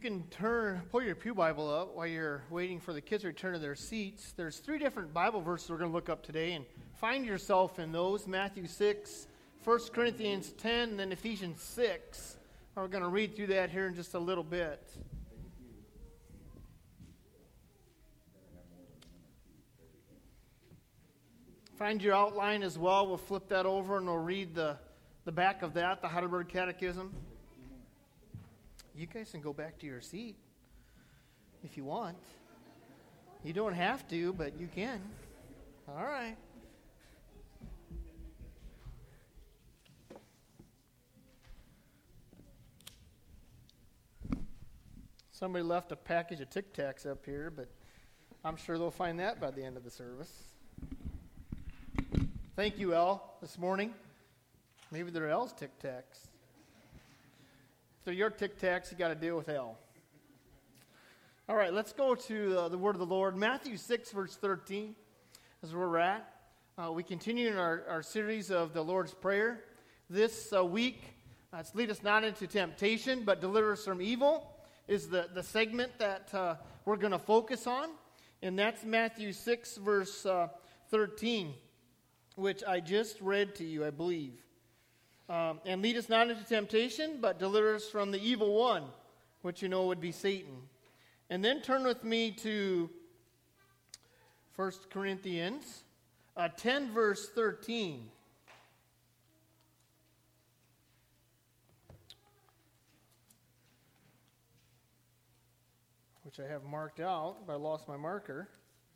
can pull your pew Bible up while you're waiting for the kids to return to their seats. There's 3 different Bible verses we're going to look up today, and find yourself in those. Matthew 6, 1 Corinthians 10, and then Ephesians 6. We're going to read through that here in just a little bit. Find your outline as well. We'll flip that over and we'll read the back of that, the Heidelberg Catechism. You guys can go back to your seat if you want. You don't have to, but you can. All right. Somebody left a package of Tic Tacs up here, but I'm sure they'll find that by the end of the service. Thank you, El, this morning. Maybe they're El's Tic Tacs. If they're your Tic Tacs, you got to deal with El. All right, let's go to the word of the Lord. Matthew 6, verse 13 is where we're at. We continue in our series of the Lord's Prayer. This week, it's lead us not into temptation, but deliver us from evil, is the segment that we're going to focus on. And that's Matthew 6, verse 13. Which I just read to you, I believe. And lead us not into temptation, but deliver us from the evil one, which you know would be Satan. And then turn with me to 1 Corinthians 10, verse 13. Which I have marked out, but I lost my marker.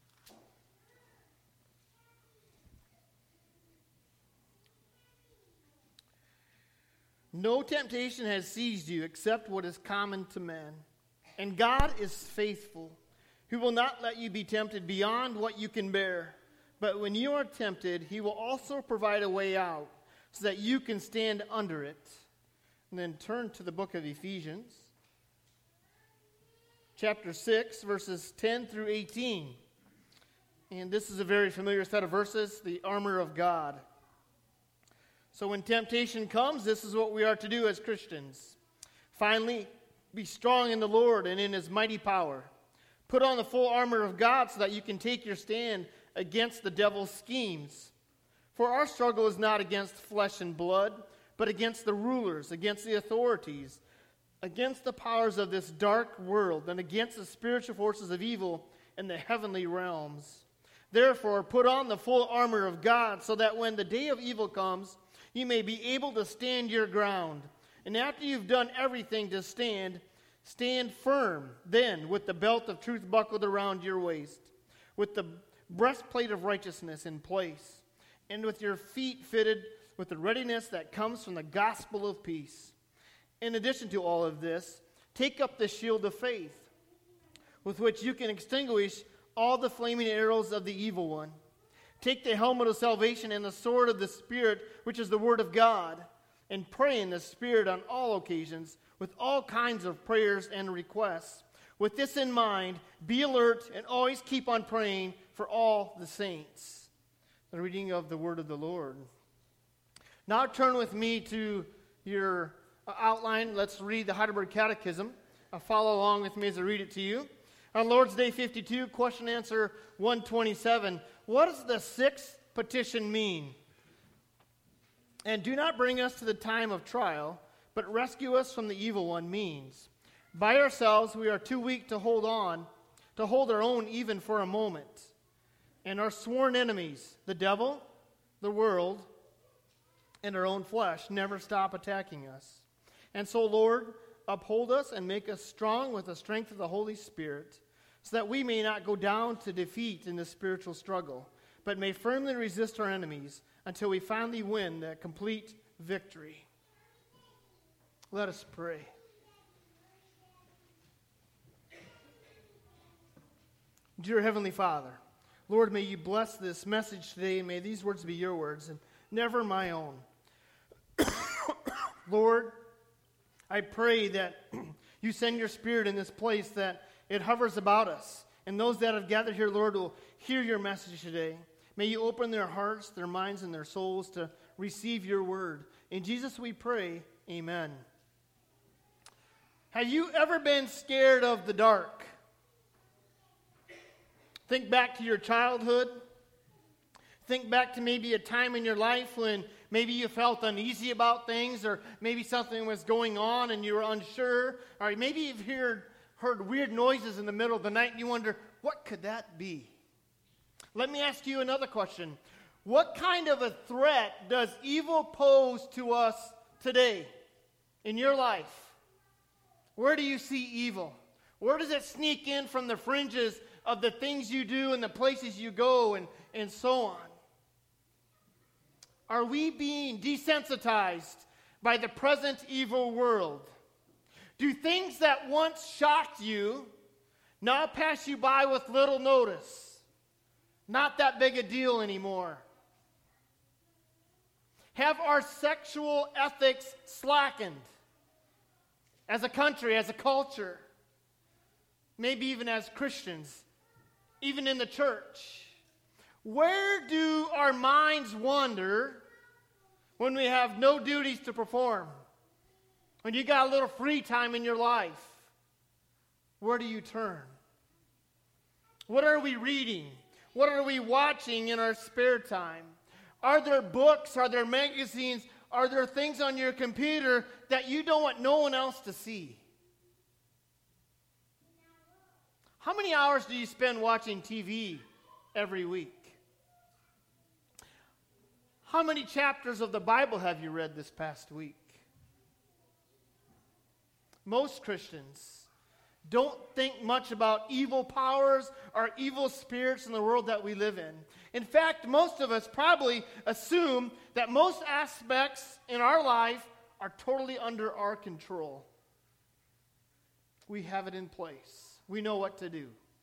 No temptation has seized you except what is common to men. And God is faithful, who will not let you be tempted beyond what you can bear. But when you are tempted, he will also provide a way out so that you can stand under it. And then turn to the book of Ephesians, chapter 6, verses 10 through 18. And this is a very familiar set of verses, the armor of God. So when temptation comes, this is what we are to do as Christians. Finally, be strong in the Lord and in his mighty power. Put on the full armor of God so that you can take your stand against the devil's schemes. For our struggle is not against flesh and blood, but against the rulers, against the authorities, against the powers of this dark world, and against the spiritual forces of evil in the heavenly realms. Therefore, put on the full armor of God so that when the day of evil comes, you may be able to stand your ground. And after you've done everything to stand firm, then with the belt of truth buckled around your waist, with the breastplate of righteousness in place, and with your feet fitted with the readiness that comes from the gospel of peace. In addition to all of this, take up the shield of faith, with which you can extinguish all the flaming arrows of the evil one. Take the helmet of salvation and the sword of the Spirit, which is the word of God, and pray in the Spirit on all occasions with all kinds of prayers and requests. With this in mind, be alert and always keep on praying for all the saints. The reading of the word of the Lord. Now turn with me to your outline. Let's read the Heidelberg Catechism. Follow along with me as I read it to you. On Lord's Day 52, question and answer 127. What does the sixth petition mean? And do not bring us to the time of trial, but rescue us from the evil one means. By ourselves we are too weak to hold our own even for a moment. And our sworn enemies, the devil, the world, and our own flesh, never stop attacking us. And so, Lord, uphold us and make us strong with the strength of the Holy Spirit, so that we may not go down to defeat in the spiritual struggle, but may firmly resist our enemies until we finally win the complete victory. Let us pray. Dear Heavenly Father, Lord, may you bless this message today, and may these words be your words and never my own. Lord, I pray that you send your Spirit in this place, that it hovers about us. And those that have gathered here, Lord, will hear your message today. May you open their hearts, their minds, and their souls to receive your word. In Jesus we pray, amen. Have you ever been scared of the dark? Think back to your childhood. Think back to maybe a time in your life when maybe you felt uneasy about things, or maybe something was going on and you were unsure. Or maybe you've heard weird noises in the middle of the night and you wonder, what could that be? Let me ask you another question. What kind of a threat does evil pose to us today in your life? Where do you see evil? Where does it sneak in from the fringes of the things you do and the places you go and so on? Are we being desensitized by the present evil world? Do things that once shocked you now pass you by with little notice? Not that big a deal anymore. Have our sexual ethics slackened as a country, as a culture, maybe even as Christians, even in the church? Where do our minds wander when we have no duties to perform? When you got a little free time in your life, where do you turn? What are we reading? What are we watching in our spare time? Are there books? Are there magazines? Are there things on your computer that you don't want no one else to see? How many hours do you spend watching TV every week? How many chapters of the Bible have you read this past week? Most Christians don't think much about evil powers or evil spirits in the world that we live in. In fact, most of us probably assume that most aspects in our life are totally under our control. We have it in place. We know what to do.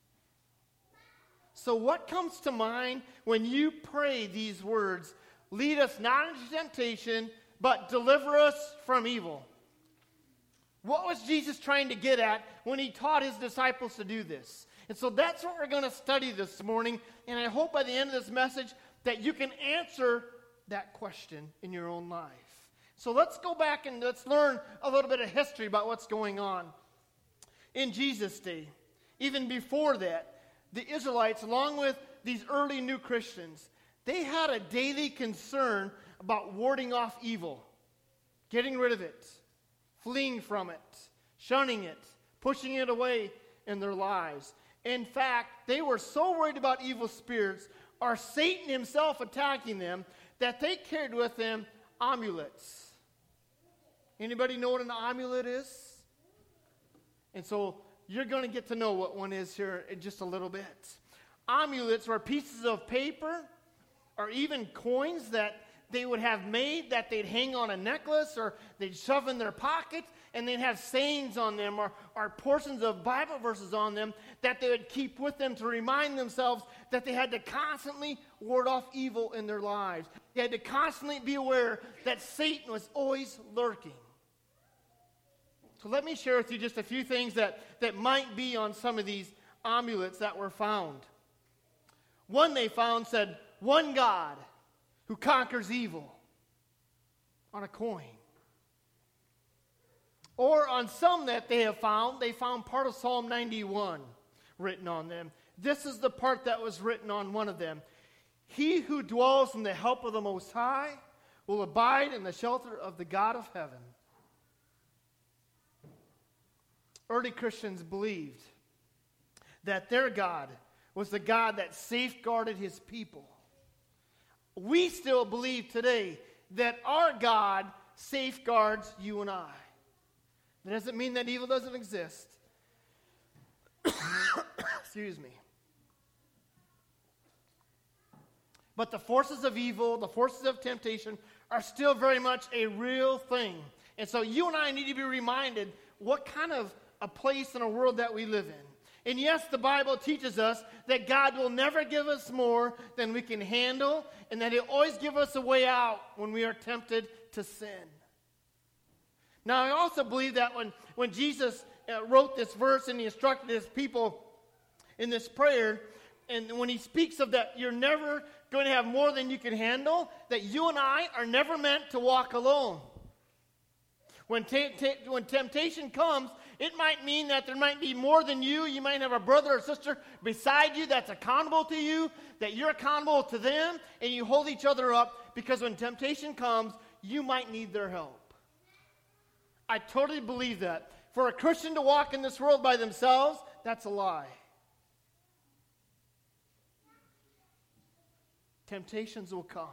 So what comes to mind when you pray these words, lead us not into temptation, but deliver us from evil? What was Jesus trying to get at when he taught his disciples to do this? And so that's what we're going to study this morning. And I hope by the end of this message that you can answer that question in your own life. So let's go back and let's learn a little bit of history about what's going on. In Jesus' day, even before that, the Israelites, along with these early new Christians, they had a daily concern about warding off evil, getting rid of it, fleeing from it, shunning it, pushing it away in their lives. In fact, they were so worried about evil spirits or Satan himself attacking them that they carried with them amulets. Anybody know what an amulet is? And so you're going to get to know what one is here in just a little bit. Amulets were pieces of paper or even coins that they would have made that they'd hang on a necklace or they'd shove in their pocket, and they'd have sayings on them or portions of Bible verses on them that they would keep with them to remind themselves that they had to constantly ward off evil in their lives. They had to constantly be aware that Satan was always lurking. So let me share with you just a few things that might be on some of these amulets that were found. One they found said, "One God who conquers evil," on a coin. Or on some that they found part of Psalm 91 written on them. This is the part that was written on one of them. "He who dwells in the help of the Most High will abide in the shelter of the God of heaven." Early Christians believed that their God was the God that safeguarded his people. We still believe today that our God safeguards you and I. That doesn't mean that evil doesn't exist. Excuse me. But the forces of evil, the forces of temptation, are still very much a real thing. And so you and I need to be reminded what kind of a place in a world that we live in. And yes, the Bible teaches us that God will never give us more than we can handle, and that he'll always give us a way out when we are tempted to sin. Now, I also believe that when Jesus wrote this verse and he instructed his people in this prayer, and when he speaks of that you're never going to have more than you can handle, that you and I are never meant to walk alone. When temptation comes, It might mean that there might be more than you. You might have a brother or sister beside you that's accountable to you, that you're accountable to them, and you hold each other up because when temptation comes, you might need their help. I totally believe that. For a Christian to walk in this world by themselves, that's a lie. Temptations will come.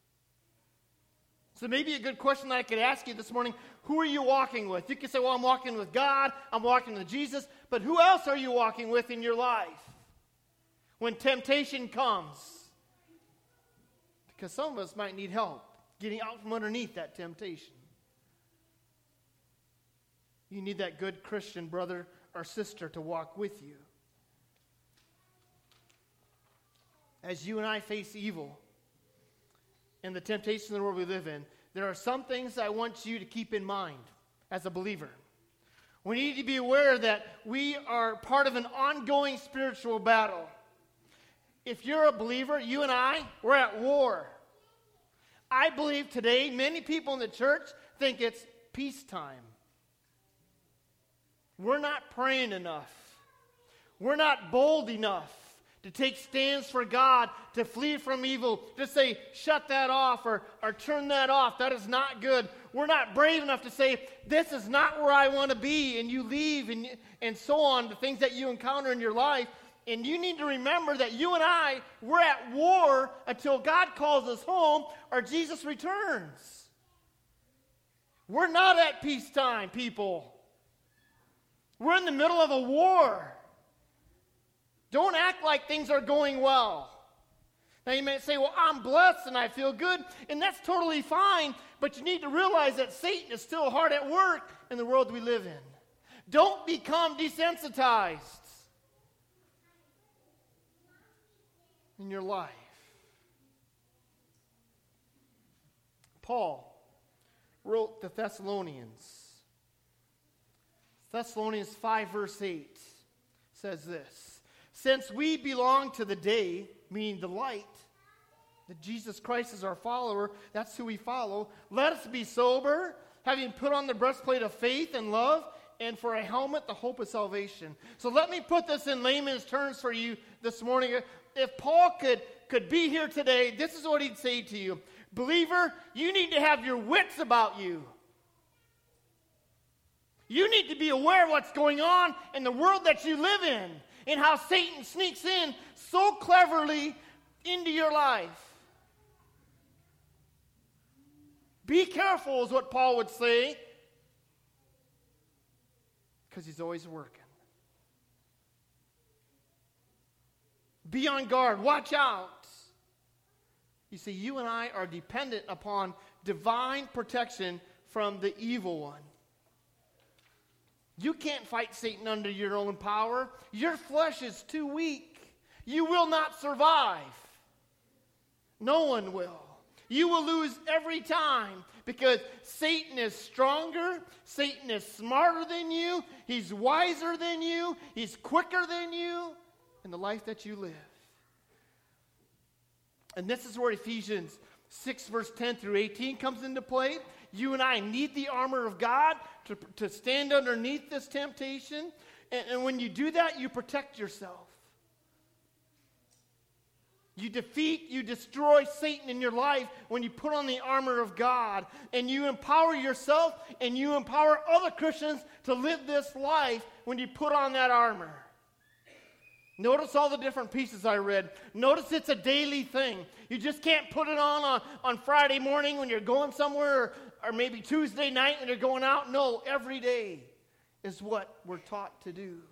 So maybe a good question that I could ask you this morning, who are you walking with? You could say, well, I'm walking with God, I'm walking with Jesus, but who else are you walking with in your life when temptation comes? Because some of us might need help getting out from underneath that temptation. You need that good Christian brother or sister to walk with you. As you and I face evil and the temptation of the world we live in, there are some things I want you to keep in mind as a believer. We need to be aware that we are part of an ongoing spiritual battle. If you're a believer, you and I, we're at war. I believe today many people in the church think it's peacetime. We're not praying enough. We're not bold enough to take stands for God, to flee from evil, to say, shut that off or turn that off. That is not good. We're not brave enough to say, this is not where I want to be, and you leave, and so on, the things that you encounter in your life. And you need to remember that you and I, we're at war until God calls us home or Jesus returns. We're not at peacetime, people. We're in the middle of a war. Don't act like things are going well. Now you may say, well, I'm blessed and I feel good, and that's totally fine, but you need to realize that Satan is still hard at work in the world we live in. Don't become desensitized in your life. Paul wrote the Thessalonians. Thessalonians 5 verse 8 says this. Since we belong to the day, meaning the light, that Jesus Christ is our follower, that's who we follow, let us be sober, having put on the breastplate of faith and love, and for a helmet, the hope of salvation. So let me put this in layman's terms for you this morning. If Paul could be here today, this is what he'd say to you. Believer, you need to have your wits about you. You need to be aware of what's going on in the world that you live in, and how Satan sneaks in so cleverly into your life. Be careful is what Paul would say, because he's always working. Be on guard. Watch out. You see, you and I are dependent upon divine protection from the evil one. You can't fight Satan under your own power. Your flesh is too weak. You will not survive. No one will. You will lose every time because Satan is stronger. Satan is smarter than you. He's wiser than you. He's quicker than you in the life that you live. And this is where Ephesians 6 verse 10 through 18 comes into play. You and I need the armor of God to stand underneath this temptation. And when you do that, you protect yourself. You defeat, you destroy Satan in your life when you put on the armor of God. And you empower yourself and you empower other Christians to live this life when you put on that armor. Notice all the different pieces I read. Notice it's a daily thing. You just can't put it on Friday morning when you're going somewhere or maybe Tuesday night when you're going out. No, every day is what we're taught to do.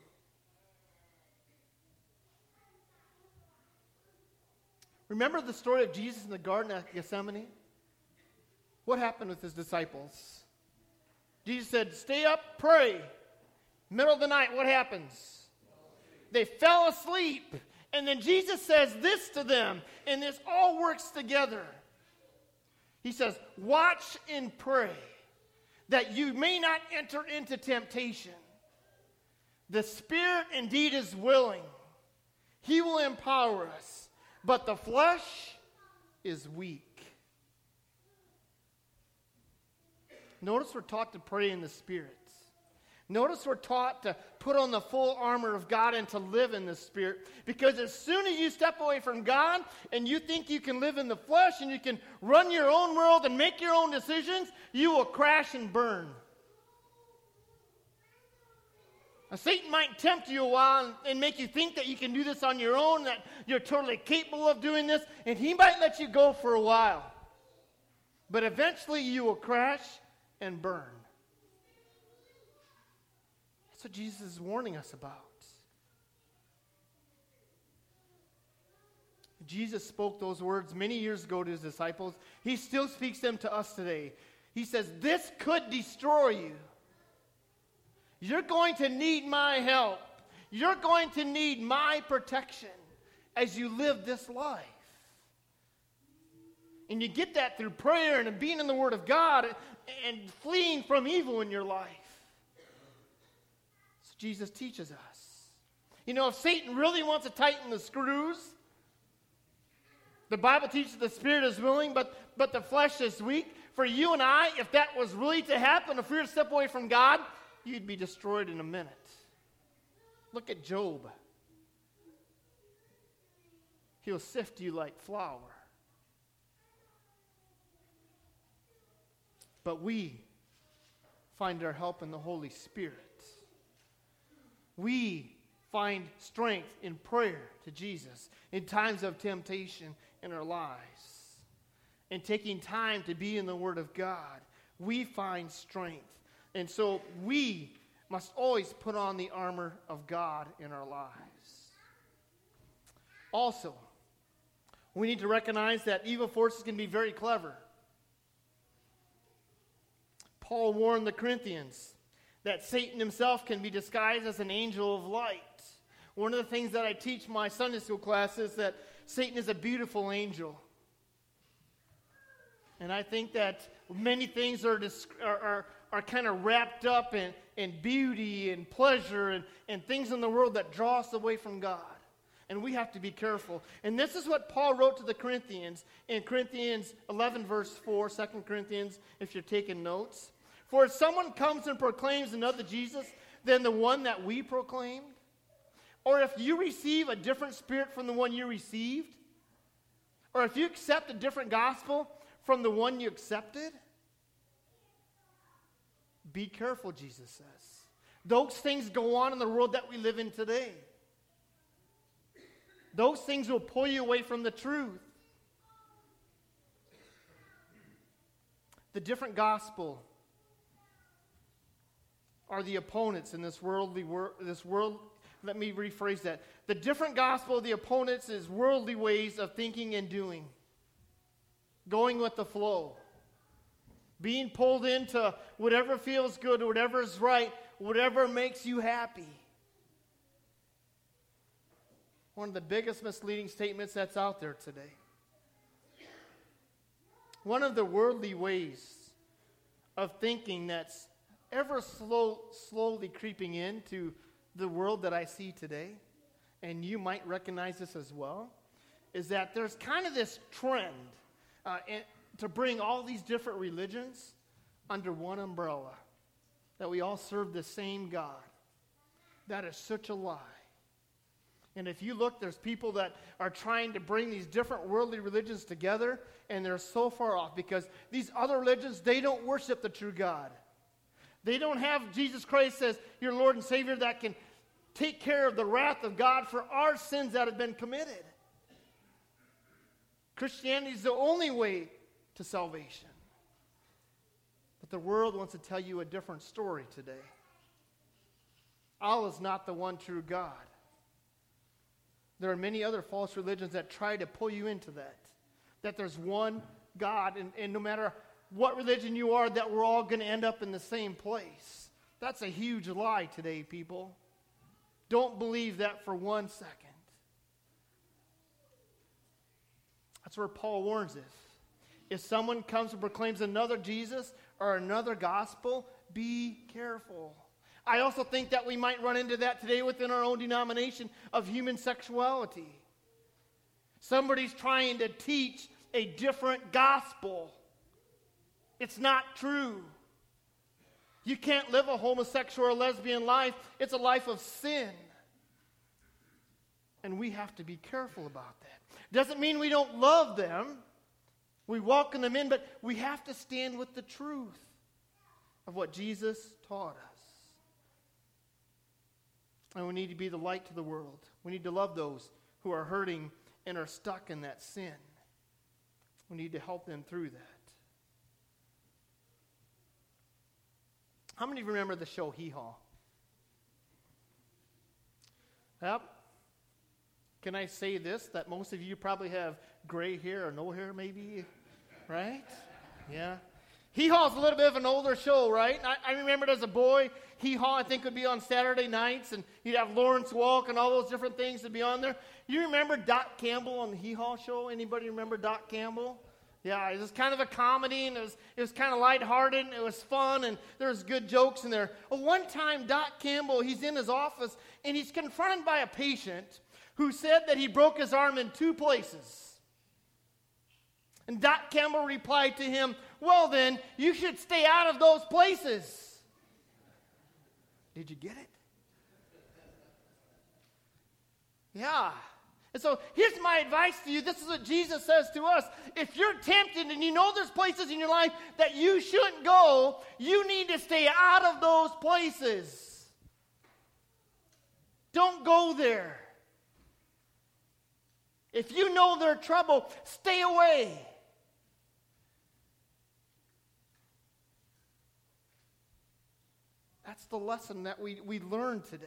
Remember the story of Jesus in the Garden of Gethsemane? What happened with his disciples? Jesus said, stay up, pray. Middle of the night, what happens? They fell asleep. And then Jesus says this to them, and this all works together. He says, watch and pray that you may not enter into temptation. The spirit indeed is willing. He will empower us, but the flesh is weak. Notice we're taught to pray in the Spirit. Notice we're taught to put on the full armor of God and to live in the Spirit. Because as soon as you step away from God and you think you can live in the flesh and you can run your own world and make your own decisions, you will crash and burn. Now, Satan might tempt you a while and make you think that you can do this on your own, that you're totally capable of doing this, and he might let you go for a while. But eventually you will crash and burn. That's what Jesus is warning us about. Jesus spoke those words many years ago to his disciples. He still speaks them to us today. He says, this could destroy you. You're going to need my help. You're going to need my protection as you live this life. And you get that through prayer and being in the Word of God and fleeing from evil in your life. So Jesus teaches us. You know, if Satan really wants to tighten the screws, the Bible teaches the spirit is willing, but the flesh is weak. For you and I, if that was really to happen, if we were to step away from God, you'd be destroyed in a minute. Look at Job. He'll sift you like flour. But we find our help in the Holy Spirit. We find strength in prayer to Jesus in times of temptation in our lives. And taking time to be in the Word of God, we find strength. And so we must always put on the armor of God in our lives. Also, we need to recognize that evil forces can be very clever. Paul warned the Corinthians that Satan himself can be disguised as an angel of light. One of the things that I teach my Sunday school class is that Satan is a beautiful angel. And I think that many things are kind of wrapped up in beauty and pleasure and things in the world that draw us away from God. And we have to be careful. And this is what Paul wrote to the Corinthians in Corinthians 11, verse 4, 2 Corinthians, if you're taking notes. For if someone comes and proclaims another Jesus than the one that we proclaimed, or if you receive a different spirit from the one you received, or if you accept a different gospel from the one you accepted, be careful, Jesus says. Those things go on in the world that we live in today. Those things will pull you away from the truth. The different gospel are the opponents in this world. Let me rephrase that. The different gospel of the opponents is worldly ways of thinking and doing. Going with the flow. Being pulled into whatever feels good, whatever is right, whatever makes you happy. One of the biggest misleading statements that's out there today. One of the worldly ways of thinking that's ever slowly creeping into the world that I see today, and you might recognize this as well, is that there's kind of this trend to bring all these different religions under one umbrella, that we all serve the same God. That is such a lie. And if you look, there's people that are trying to bring these different worldly religions together, and they're so far off because these other religions, they don't worship the true God. They don't have Jesus Christ as your Lord and Savior that can take care of the wrath of God for our sins that have been committed. Christianity is the only way to salvation. But the world wants to tell you a different story today. Allah is not the one true God. There are many other false religions that try to pull you into that there's one God, and no matter what religion you are, that we're all going to end up in the same place. That's a huge lie today, people. Don't believe that for 1 second. That's where Paul warns us. If someone comes and proclaims another Jesus or another gospel, be careful. I also think that we might run into that today within our own denomination of human sexuality. Somebody's trying to teach a different gospel. It's not true. You can't live a homosexual or lesbian life. It's a life of sin. And we have to be careful about that. Doesn't mean we don't love them. We welcome them in, but we have to stand with the truth of what Jesus taught us. And we need to be the light to the world. We need to love those who are hurting and are stuck in that sin. We need to help them through that. How many remember the show Hee Haw? Yep. Can I say this, that most of you probably have gray hair or no hair maybe, right? Yeah. Hee Haw's a little bit of an older show, right? I remember it as a boy. Hee Haw, I think, would be on Saturday nights, and you'd have Lawrence Welk and all those different things would be on there. You remember Doc Campbell on the Hee Haw show? Anybody remember Doc Campbell? Yeah, it was kind of a comedy, and it was kind of lighthearted, and it was fun, and there was good jokes in there. Well, one time, Doc Campbell, he's in his office, and he's confronted by a patient who said that he broke his arm in 2 places. And Doc Campbell replied to him, well then, you should stay out of those places. Did you get it? Yeah. And so here's my advice to you. This is what Jesus says to us. If you're tempted and you know there's places in your life that you shouldn't go, you need to stay out of those places. Don't go there. If you know they're trouble, stay away. That's the lesson that we learned today.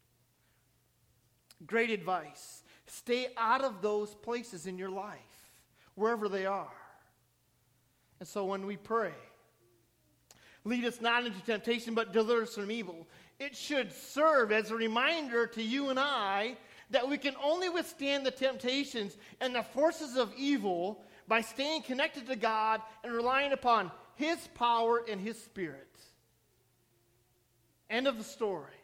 Great advice. Stay out of those places in your life, wherever they are. And so when we pray, lead us not into temptation, but deliver us from evil, it should serve as a reminder to you and I that we can only withstand the temptations and the forces of evil by staying connected to God and relying upon His power and His Spirit. End of the story.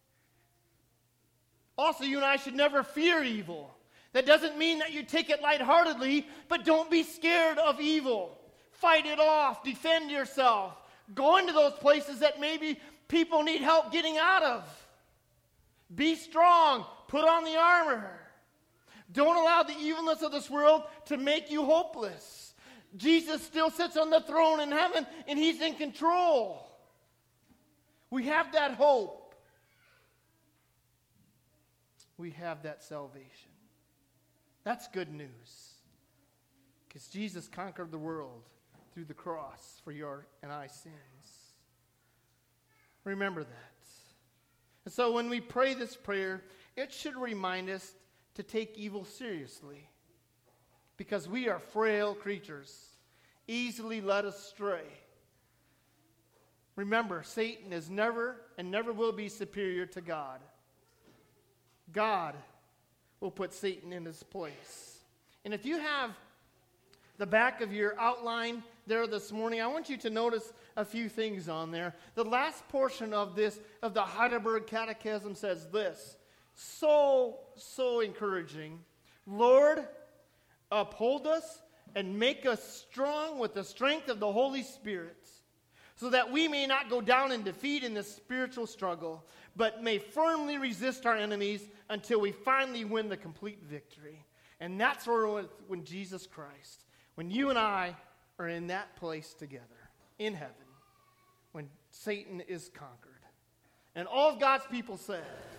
Also, you and I should never fear evil. That doesn't mean that you take it lightheartedly, but don't be scared of evil. Fight it off. Defend yourself. Go into those places that maybe people need help getting out of. Be strong. Put on the armor. Don't allow the evilness of this world to make you hopeless. Jesus still sits on the throne in heaven, and He's in control. We have that hope. We have that salvation. That's good news. Because Jesus conquered the world through the cross for your and I sins. Remember that. And so when we pray this prayer, it should remind us to take evil seriously. Because we are frail creatures, easily led astray. Remember, Satan is never and never will be superior to God. God will put Satan in his place. And if you have the back of your outline there this morning, I want you to notice a few things on there. The last portion of this, of the Heidelberg Catechism, says this. So encouraging. Lord, uphold us and make us strong with the strength of the Holy Spirit, so that we may not go down in defeat in this spiritual struggle, but may firmly resist our enemies until we finally win the complete victory. And that's when Jesus Christ, when you and I are in that place together, in heaven, when Satan is conquered. And all of God's people said,